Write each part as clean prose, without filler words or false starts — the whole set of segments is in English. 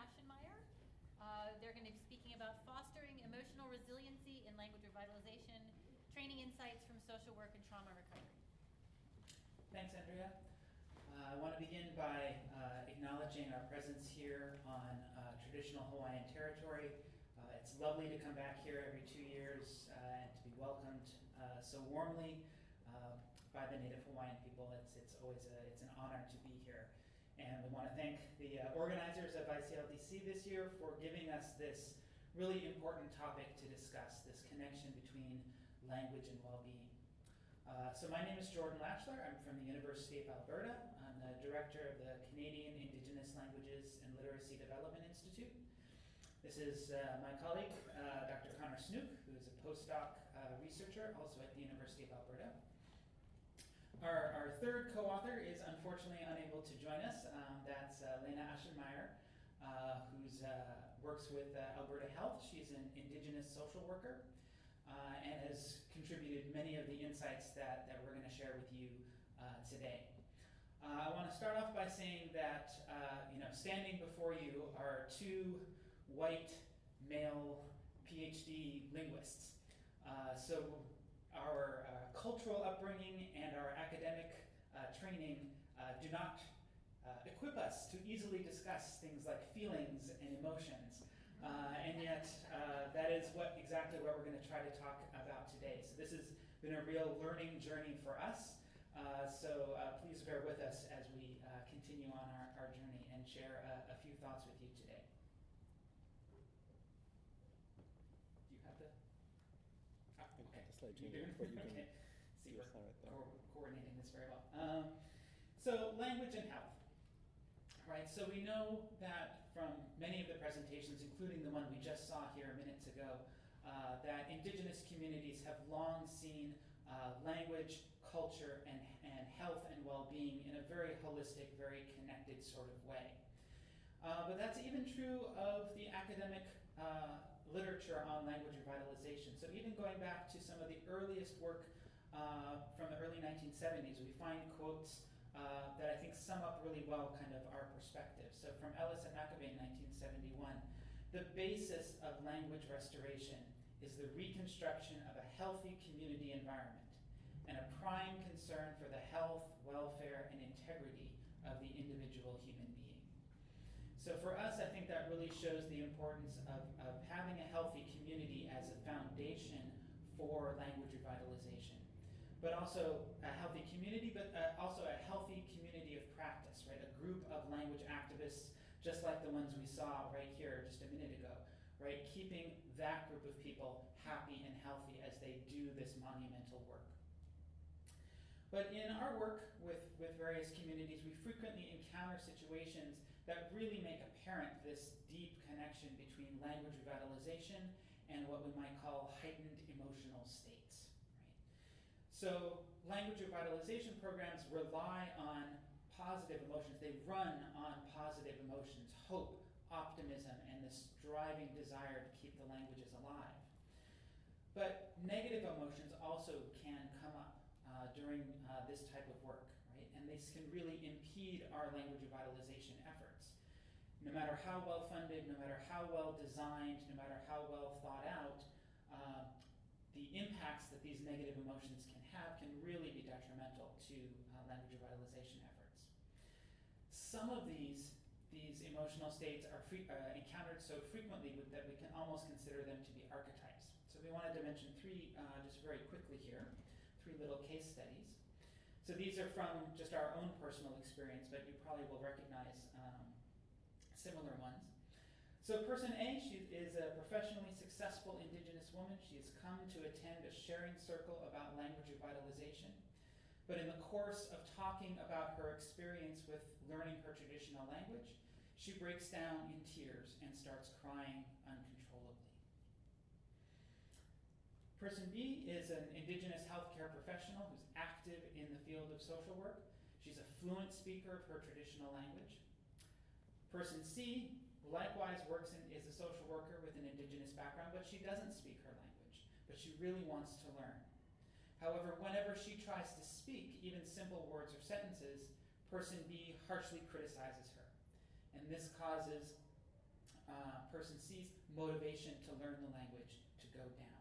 Aschenmeyer. They're going to be speaking about fostering emotional resiliency in language revitalization, training insights from social work and trauma recovery. Thanks, Andrea. I want to begin by acknowledging our presence here on traditional Hawaiian territory. It's lovely to come back here every 2 years and to be welcomed so warmly by the Native Hawaiian people. It's always an honor to be here. And we want to thank the organizers of ICLDC this year for giving us this really important topic to discuss, this connection between language and well-being. So my name is Jordan Latchler. I'm from the University of Alberta. I'm the director of the Canadian Indigenous Languages and Literacy Development Institute. This is my colleague, Dr. Connor Snook, who is a postdoc researcher also at the University of Alberta. Our third co-author is unfortunately unable to join us. That's Lena Aschenmeyer, who works with Alberta Health. She's an Indigenous social worker and has contributed many of the insights that we're going to share with you today. I want to start off by saying that standing before you are two white male PhD linguists. So our cultural upbringing and our academic training do not equip us to easily discuss things like feelings and emotions. And yet, that is exactly what we're going to try to talk about today. So this has been a real learning journey for us. So please bear with us as we continue on our journey and share a few thoughts with you today. Do you have the... okay. The slide You change, do? but you can Okay. See, we're right there. coordinating this very well. So language and health. Right, so we know that from many of the presentations, including the one we just saw here minutes ago, that Indigenous communities have long seen language, culture, and health and well-being in a very holistic, very connected sort of way. But that's even true of the academic literature on language revitalization. So even going back to some of the earliest work from the early 1970s, we find quotes that I think sum up really well kind of our perspective. So from Ellis and McAbey in 1971, the basis of language restoration is the reconstruction of a healthy community environment and a prime concern for the health, welfare, and integrity of the individual human being. So for us, I think that really shows the importance of having a healthy community as a foundation for language revitalization. But also a healthy community, but also a healthy community of practice, right? A group of language activists, just like the ones we saw right here just a minute ago, right? Keeping that group of people happy and healthy as they do this monumental work. But in our work with various communities, we frequently encounter situations that really make apparent this deep connection between language revitalization and what we might call heightened emotional states. So language revitalization programs rely on positive emotions. They run on positive emotions, hope, optimism, and this driving desire to keep the languages alive. But negative emotions also can come up during this type of work, right? And this can really impede our language revitalization efforts. No matter how well funded, no matter how well designed, no matter how well thought out, the impacts that these negative emotions can have can really be detrimental to language revitalization efforts. Some of these emotional states are encountered so frequently that we can almost consider them to be archetypes. So we wanted to mention three, just very quickly here, three little case studies. So these are from just our own personal experience, but you probably will recognize similar ones. So person A, she is a professionally successful Indigenous woman. She has come to attend a sharing circle about language revitalization. But in the course of talking about her experience with learning her traditional language, she breaks down in tears and starts crying uncontrollably. Person B is an Indigenous healthcare professional who's active in the field of social work. She's a fluent speaker of her traditional language. Person C likewise is a social worker with an Indigenous background, but she doesn't speak her language, but she really wants to learn. However, whenever she tries to speak even simple words or sentences, person B harshly criticizes her. And this causes person sees motivation to learn the language to go down.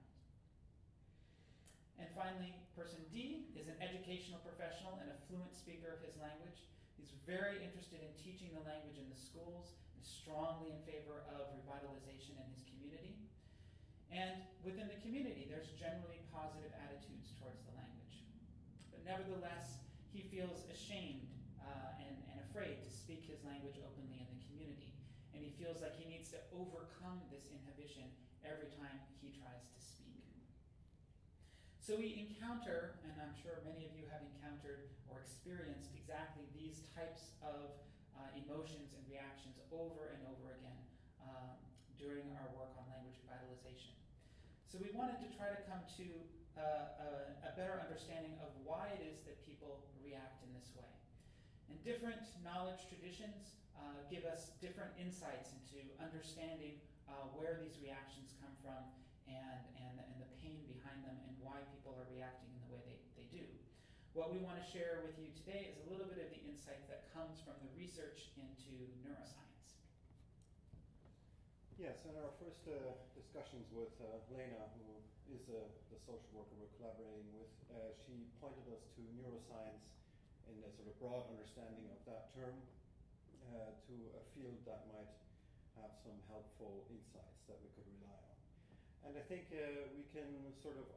And finally, person D is an educational professional and a fluent speaker of his language. He's very interested in teaching the language in the schools and strongly in favor of revitalization in his community. And within the community, there's generally positive attitudes towards the language. But nevertheless, he feels ashamed and afraid to speak his language openly in the community. And he feels like he needs to overcome this inhibition every time he tries to speak. So we encounter, and I'm sure many of you have encountered or experienced exactly these types of emotions and reactions over and over again during our work on language revitalization. So we wanted to try to come to a better understanding of why it is that people react in this way. And different knowledge traditions give us different insights into understanding where these reactions come from and the pain behind them and why people are reacting in the way they do. What we want to share with you today is a little bit of the insight that comes from the research into neuroscience. Yes, in our first discussions with Lena, who is the social worker we're collaborating with, she pointed us to neuroscience in a sort of broad understanding of that term to a field that might have some helpful insights that we could rely on. And I think we can sort of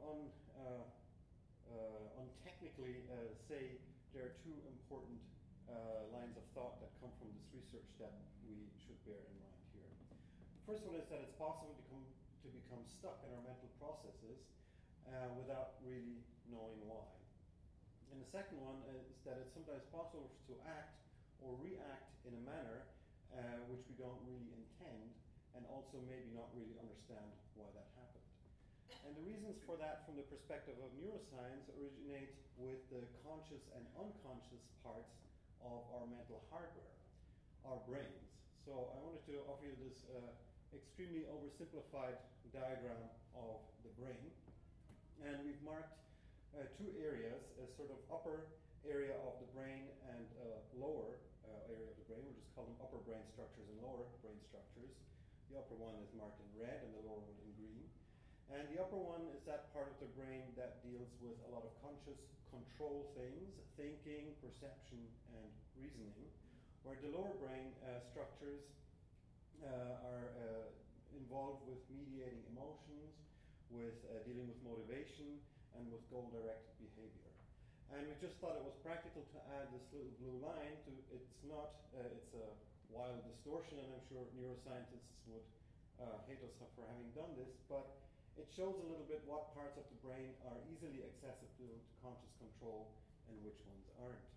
untechnically say there are two important lines of thought that come from this research that we should bear in mind here. The first one is that it's possible to become stuck in our mental processes without really knowing why. And the second one is that it's sometimes possible to act or react in a manner which we don't really intend, and also maybe not really understand why that happened. And the reasons for that from the perspective of neuroscience originate with the conscious and unconscious parts of our mental hardware, our brains. So I wanted to offer you this extremely oversimplified diagram of the brain. And we've marked two areas, a sort of upper area of the brain and lower area of the brain. We'll just call them upper brain structures and lower brain structures. The upper one is marked in red and the lower one in green. And the upper one is that part of the brain that deals with a lot of conscious control things, thinking, perception, and reasoning, where the lower brain structures are involved with mediating emotions, with dealing with motivation, and with goal-directed behavior. And we just thought it was practical to add this little blue line to, it's a wild distortion, and I'm sure neuroscientists would hate us for having done this, but it shows a little bit what parts of the brain are easily accessible to conscious control and which ones aren't.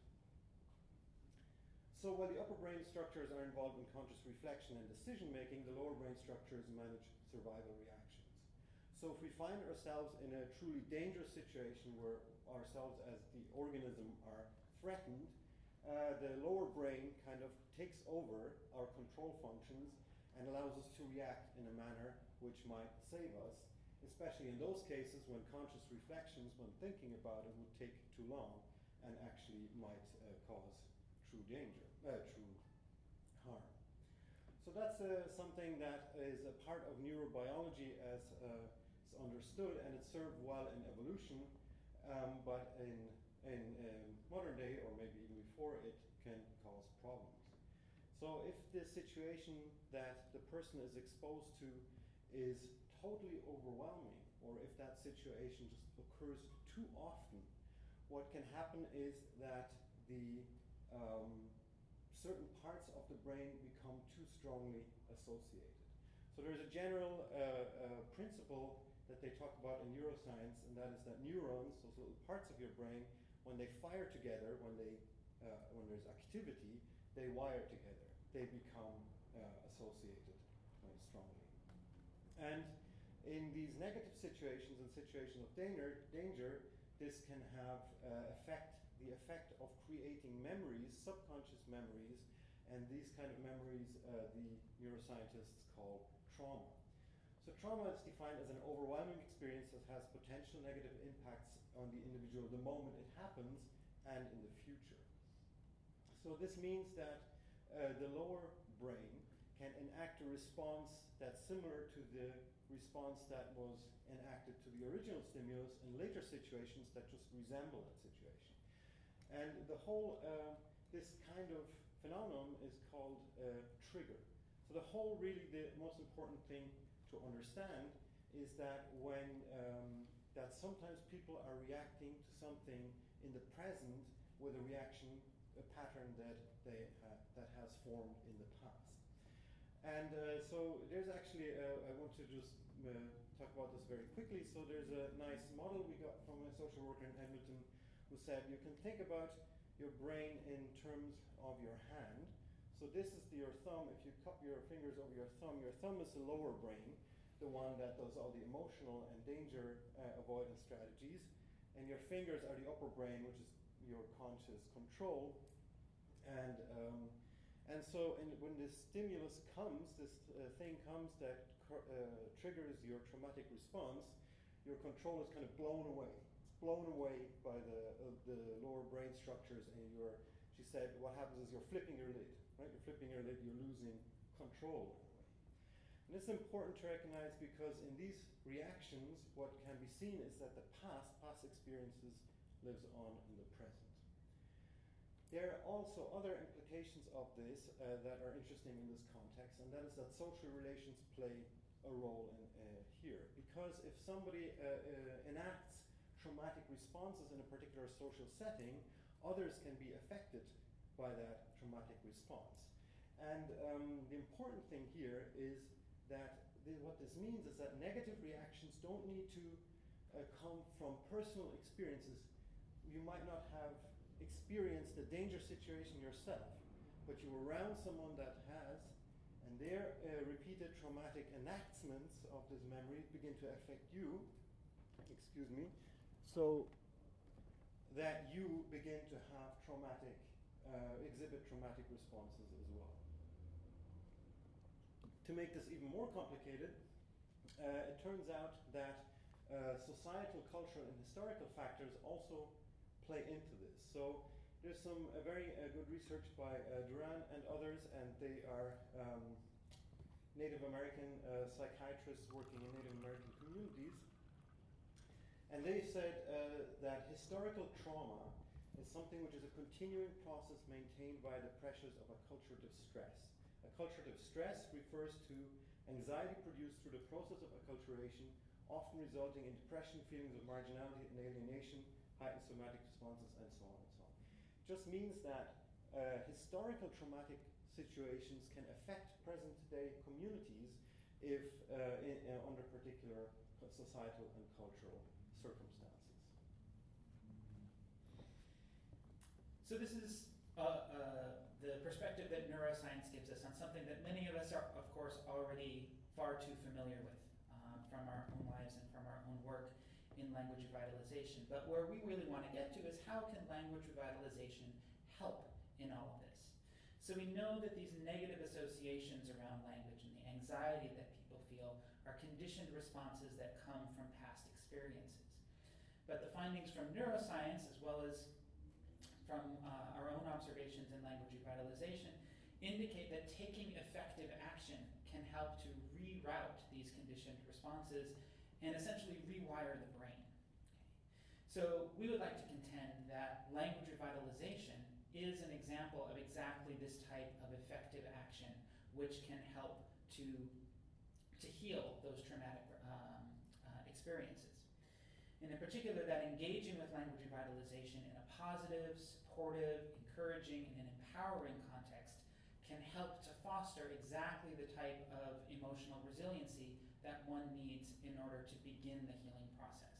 So while the upper brain structures are involved in conscious reflection and decision making, the lower brain structures manage survival reactions. So if we find ourselves in a truly dangerous situation where ourselves as the organism are threatened, the lower brain kind of takes over our control functions and allows us to react in a manner which might save us, especially in those cases when conscious reflections, when thinking about it, would take too long and actually might cause true danger, true harm. So that's something that is a part of neurobiology as is understood, and it served well in evolution, but in modern day, or maybe even before, it can cause problems. So if the situation that the person is exposed to is totally overwhelming, or if that situation just occurs too often, what can happen is that the certain parts of the brain become too strongly associated. So there's a general principle that they talk about in neuroscience, and that is that neurons, those little parts of your brain, when they fire together, when there's activity, they wire together. They become associated very strongly. And in these negative situations and situations of danger, this can have the effect of creating memories, subconscious memories, and these kind of memories the neuroscientists call trauma. So trauma is defined as an overwhelming experience that has potential negative impacts on the individual the moment it happens and in the future. So this means that the lower brain can enact a response that's similar to the response that was enacted to the original stimulus in later situations that just resemble that situation. And the whole, this kind of phenomenon is called trigger. So the most important thing to understand is that that sometimes people are reacting to something in the present with a reaction, a pattern that has formed in the past. And so there's actually, I want to just talk about this very quickly. So there's a nice model we got from a social worker in Edmonton who said you can think about your brain in terms of your hand. So this is your thumb. If you cup your fingers over your thumb is the lower brain, the one that does all the emotional and danger avoidance strategies. And your fingers are the upper brain, which is your conscious control. And so when this stimulus comes, this thing comes that triggers your traumatic response, your control is kind of blown away. It's blown away by the lower brain structures, and she said, what happens is you're flipping your lid, right? You're flipping your lid, you're losing control. And it's important to recognize because in these reactions, what can be seen is that the past experiences lives on in the present. There are also other implications of this that are interesting in this context, and that is that social relations play a role here. Because if somebody enacts traumatic responses in a particular social setting, others can be affected by that traumatic response. And the important thing here is that what this means is that negative reactions don't need to come from personal experiences. You might not have experienced a dangerous situation yourself, but you're around someone that has, and their repeated traumatic enactments of this memory begin to affect you, so that you begin to have exhibit traumatic responses as well. To make this even more complicated, it turns out that societal, cultural, and historical factors also play into this. So there's some very good research by Duran and others, and they are Native American psychiatrists working in Native American communities. And they said that historical trauma is something which is a continuing process maintained by the pressures of acculturative stress. Acculturative stress refers to anxiety produced through the process of acculturation, often resulting in depression, feelings of marginality and alienation, heightened somatic responses, and so on and so on. It just means that historical traumatic situations can affect present-day communities if under particular societal and cultural circumstances. So this is the perspective that neuroscience gives us on something that many of us are, of course, already far too familiar with from our own lives and from our own work in language revitalization. But where we really want to get to is how can language revitalization help in all of this? So we know that these negative associations around language and the anxiety that people feel are conditioned responses that come from past experiences. But the findings from neuroscience, as well as from our own observations in language revitalization, indicate that taking effective action can help to reroute these conditioned responses and essentially rewire the brain. So we would like to contend that language revitalization is an example of exactly this type of effective action which can help to heal those traumatic experiences. And in particular, that engaging with language revitalization in a positive, supportive, encouraging, and an empowering context can help to foster exactly the type of emotional resiliency that one needs in order to begin the healing process.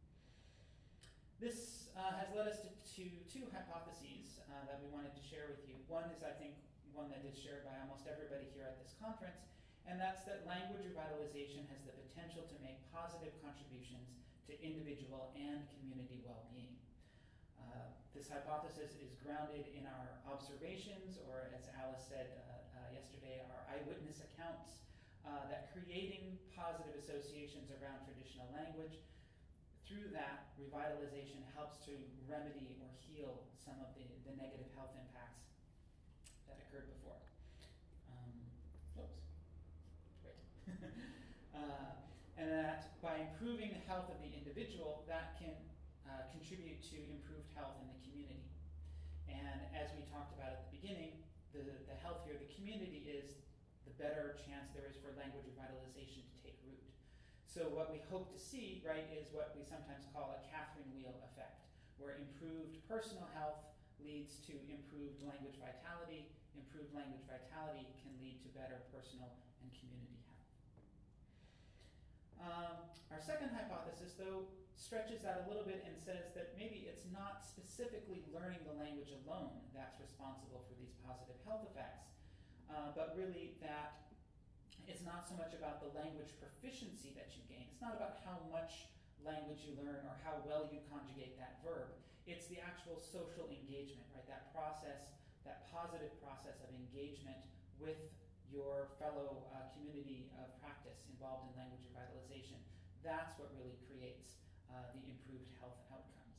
This has led us to two hypotheses that we wanted to share with you. One is, I think, one that is shared by almost everybody here at this conference, and that's that language revitalization has the potential to make positive contributions to individual and community well-being. This hypothesis is grounded in our observations, or as Alice said yesterday, our eyewitness accounts, that creating positive associations around traditional language, through that, revitalization helps to remedy or heal some of the negative health impacts that occurred before. Oops. and that by improving the health of the individual, that can contribute to improved health in the community. And as we talked about at the beginning, the healthier the community is, the better chance there is for language revitalization to take root. So what we hope to see, right, is what we sometimes call a Catherine wheel effect, where improved personal health leads to improved language vitality. Improved language vitality can lead to better personal and community health. Our second hypothesis, though, stretches that a little bit and says that maybe it's not specifically learning the language alone that's responsible for these positive health effects, but really that it's not so much about the language proficiency that you gain. It's not about how much language you learn or how well you conjugate that verb. It's the actual social engagement, right? That process, that positive process of engagement with your fellow community of practice involved in language revitalization. That's what really creates the improved health outcomes.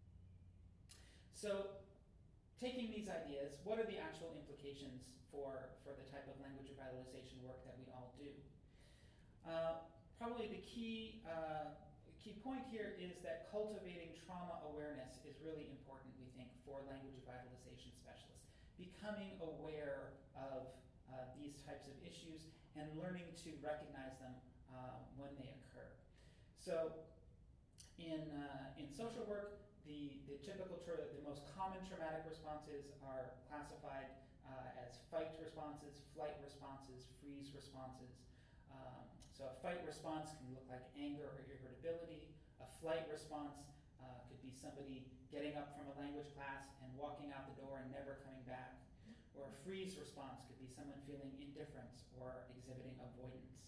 So, taking these ideas, what are the actual implications for the type of language revitalization work that we all do? Probably the key point here is that cultivating trauma awareness is really important, we think, for language revitalization specialists. Becoming aware of these types of issues and learning to recognize them when they occur. So in social work, the most common traumatic responses are classified as fight responses, flight responses, freeze responses. So a fight response can look like anger or irritability. A flight response could be somebody getting up from a language class and walking out the door and never coming back. Or a freeze response could be someone feeling indifference or exhibiting avoidance.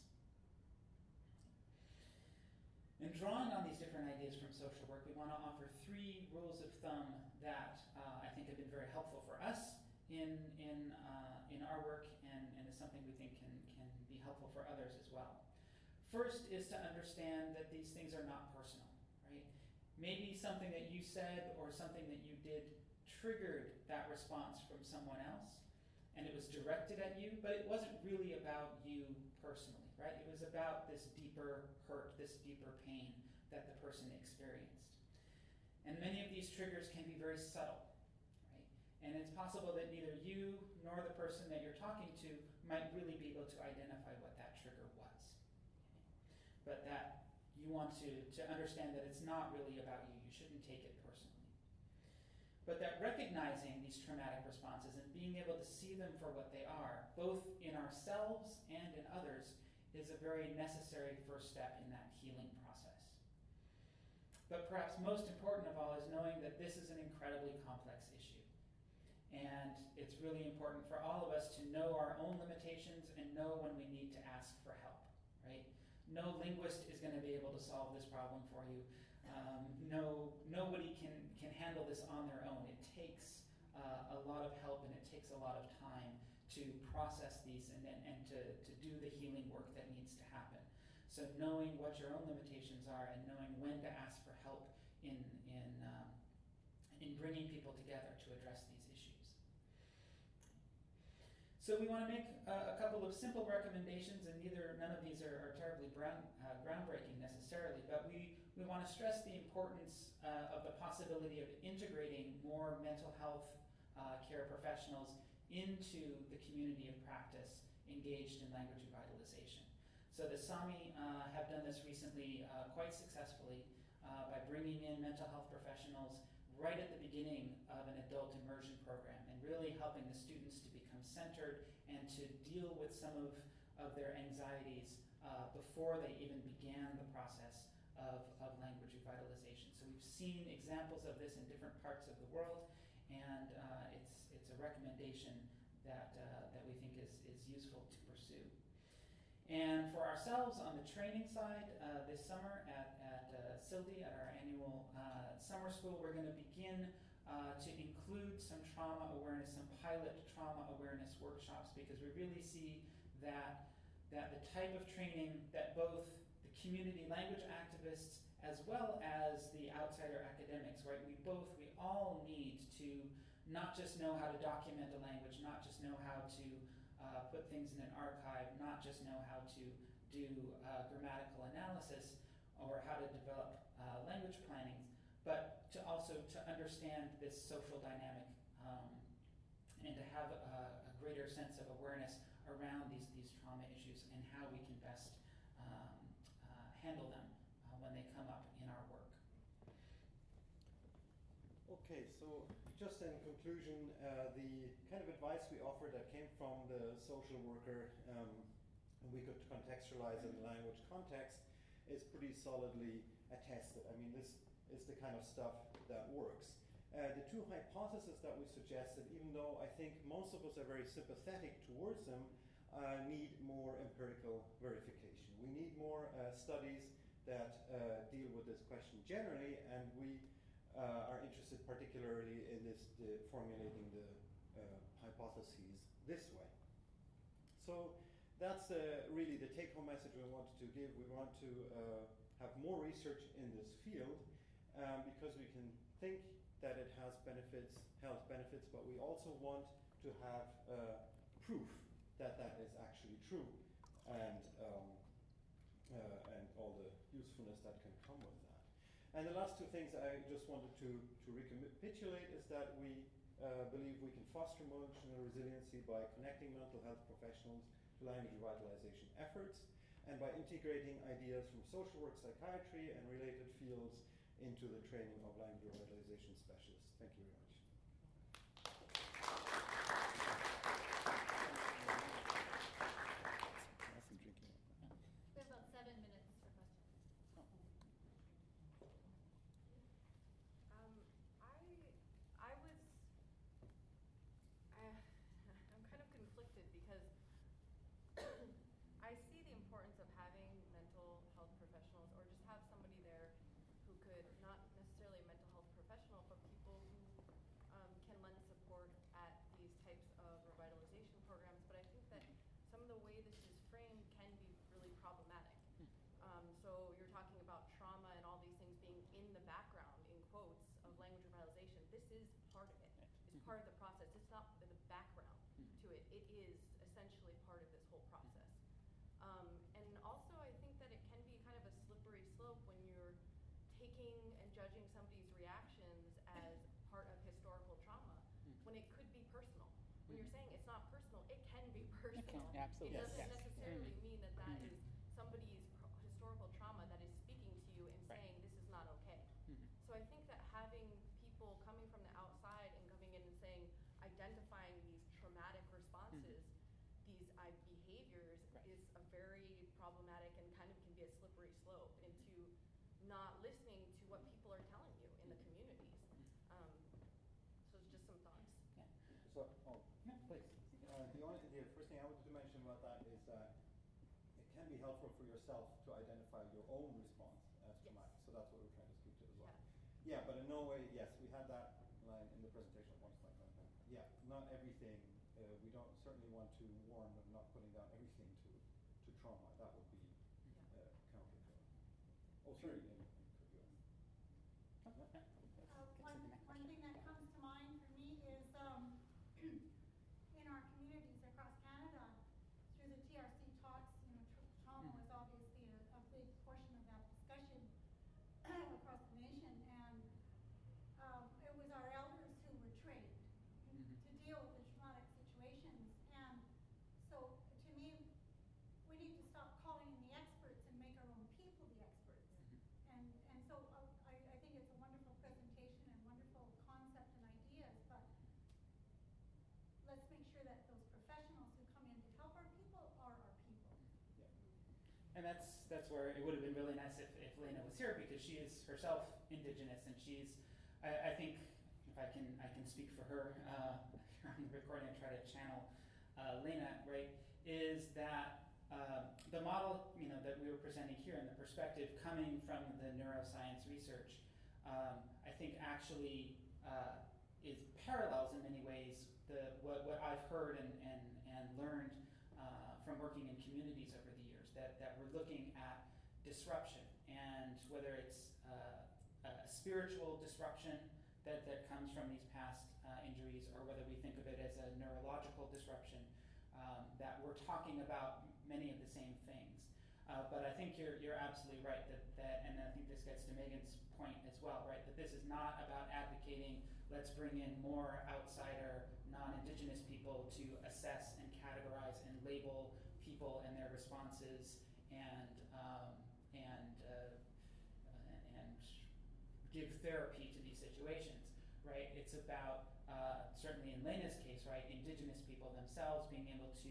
In drawing on these different ideas from social work, we want to offer 3 rules of thumb that I think have been very helpful for us in our work and is something we think can be helpful for others as well. First is to understand that these things are not personal, right? Maybe something that you said or something that you did triggered that response from someone else, and it was directed at you, but it wasn't really about you personally, right? It was about this deeper hurt, this deeper pain that the person experienced. And many of these triggers can be very subtle, right? And it's possible that neither you nor the person that you're talking to might really be able to identify what that trigger was. But that you want to understand that it's not really about you. You shouldn't take it personally. But that recognizing these traumatic responses and being able to see them for what they are, both in ourselves and in others, is a very necessary first step in that healing process. But perhaps most important of all is knowing that this is an incredibly complex issue. And it's really important for all of us to know our own limitations and know when we need to ask for help, right? No linguist is going to be able to solve this problem for you. Nobody can handle this on their own. It takes a lot of help and it takes a lot of time to process these and to do the healing work that needs to happen. So knowing what your own limitations are and knowing when to ask for help in bringing people together to address these issues. So we want to make a couple of simple recommendations, and none of these are terribly groundbreaking necessarily, but we want to stress the importance of the possibility of integrating more mental health care professionals into the community of practice engaged in language revitalization. So the Sami have done this recently quite successfully by bringing in mental health professionals right at the beginning of an adult immersion program and really helping the students to become centered and to deal with some of their anxieties before they even began the process of language revitalization. So we've seen examples of this in different parts of the world, and it's a recommendation that we think is useful to pursue. And for ourselves on the training side, this summer at SILDI, at our annual summer school, we're going to begin to include some trauma awareness, some pilot trauma awareness workshops, because we really see that the type of training that both the community language activists as well as the outsider academics, right, we all need to not just know how to document a language, not just know how to put things in an archive, not just know how to do grammatical analysis or how to develop language planning, but to also to understand this social dynamic and to have a greater sense of awareness around these trauma issues and how we can best handle them when they come up in our work. Okay, so just in conclusion, the kind of advice we offered that came from the social worker, and we could contextualize in the language context, is pretty solidly attested. I mean, this is the kind of stuff that works. The two hypotheses that we suggested, even though I think most of us are very sympathetic towards them, need more empirical verification. We need more studies that deal with this question generally, and we are interested particularly in formulating the hypotheses this way. So that's really the take-home message we wanted to give. We want to have more research in this field because we can think that it has benefits, health benefits, but we also want to have proof that that is actually true, and all the usefulness that can come with that. And the last two things I just wanted to recapitulate is that we believe we can foster emotional resiliency by connecting mental health professionals to language revitalization efforts, and by integrating ideas from social work, psychiatry, and related fields into the training of language revitalization specialists. Thank you very much. We have about 7 minutes for questions. I'm kind of conflicted because I see the importance of having mental health professionals, or just have somebody there who could, not necessarily a mental health professional, but people who can lend support at these types of revitalization programs. But I think that some of the way this is framed can be really problematic. So you're talking about trauma and all these things being in the background, in quotes, of language revitalization. This is part of it. It's part of the process. It's not the background to it. It is essentially part of this whole process. And also I think that it can be kind of a slippery slope when you're taking and judging somebody's reactions as part of historical trauma, when it could be personal. When you're saying it's not personal, it can be personal. Absolutely. It doesn't Yes. necessarily mean that that is somebody's historical trauma that is speaking to you and Right. saying this is not okay. So I think that having people coming from the outside and coming in and saying, identifying these traumatic responses, these behaviors, Right. is a very problematic and kind of can be a slippery slope into not listening to what people are telling you in the communities. So it's just some thoughts. So, Yeah, please. the first thing I wanted to mention about that is that it can be helpful for yourself to identify your own response as Yes. traumatic. So that's what we're trying to speak to as well. Yeah. Yeah, but in no way, yes, we had that line in the presentation at once like that. Yeah, not everything. We don't certainly want to warn of not putting down everything to trauma. That would be counterproductive. Oh, sorry. Could you? One thing that comes to mind for me is in our communities across Canada, through the TRC talks, trauma was obviously a big portion of that discussion across the nation, and it was our elders who were trained to deal with the traumatic situations. And so, to me, we need to stop calling in the experts and make our own people the experts. And so I think it's a wonderful presentation and wonderful concept and ideas, but let's make sure that those professionals who come in to help our people are our people. And that's where it would have been really nice if Lena was here, because she is herself Indigenous, and she's, I think, if I can speak for her here on the recording and try to channel Lena, right, is that the model, that we were presenting here, and the perspective coming from the neuroscience research, I think actually is parallels in many ways what I've heard and learned from working in communities over the years, that we're looking at disruption, and whether it's a spiritual disruption that comes from these past injuries, or whether we think of it as a neurological disruption, that we're talking about many of the same things. But I think you're absolutely right and I think this gets to Megan's point as well, right? That this is not about advocating, let's bring in more outsider, non-Indigenous people to assess and categorize and label people and their responses and give therapy to these situations, right? It's about, certainly in Lena's case, right, Indigenous people themselves being able to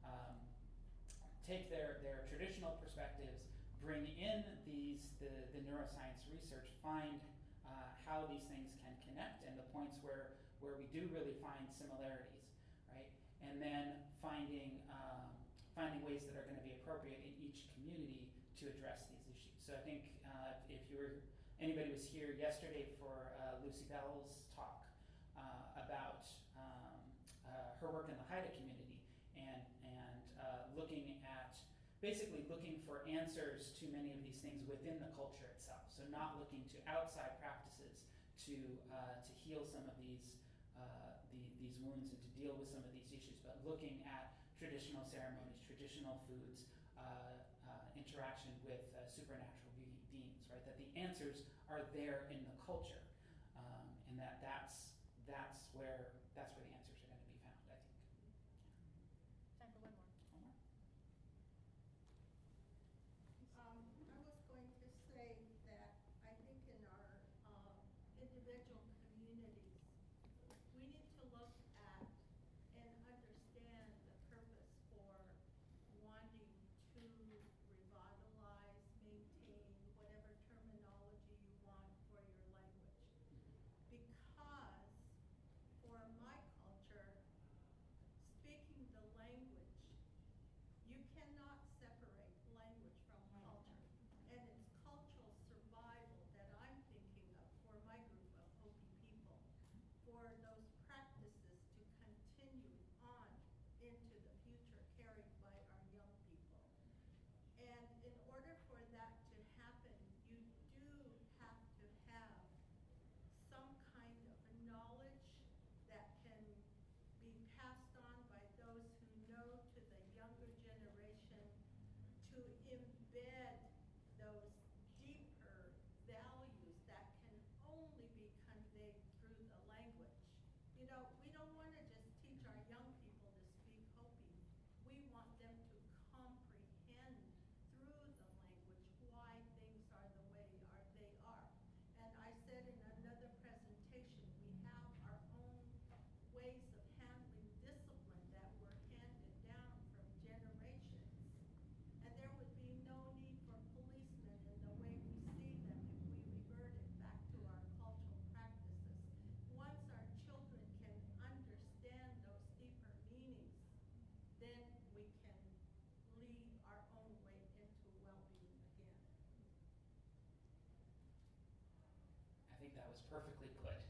take their traditional perspectives, bring in the neuroscience research, find how these things can connect and the points where we do really find similarities, right? And then finding ways that are going to be appropriate in each community to address these issues. So I think if anybody was here yesterday for Lucy Bell's talk about her work in the Haida community and basically looking for answers to many of these things within the culture itself. So not looking to outside practices to heal some of these wounds and to deal with some of these issues, but looking at traditional ceremonies, traditional foods, interaction with supernatural beings, right? That the answers are there in the culture, and that's where the answers are going to be found, I think. Time for one more. One more? I was going to say that I think in our individual communities, we need to look at and understand the purpose for wanting to revitalize, maintain whatever terminology you want for your language. Because for my culture, speaking the language, you cannot separate language from culture. And it's cultural survival that I'm thinking of for my group of Hopi people, for those practices to continue on into the future carried by our young people. And in order for that to happen, you do have to have some kind of knowledge that can be passed on by those who know to the younger generation to embed those deeper values that can only be conveyed through the language. You know, we don't want to just teach our young people to speak Hopi. We want them to comprehend through the language why things are the way they are. And I said in another presentation, we have our own ways of handling discipline that were handed down from generations. And there would be no need for policemen in the way we see them if we reverted back to our cultural practices. Once our children can understand those deeper meanings, then we can lead our own way into well-being again. I think that was perfectly put.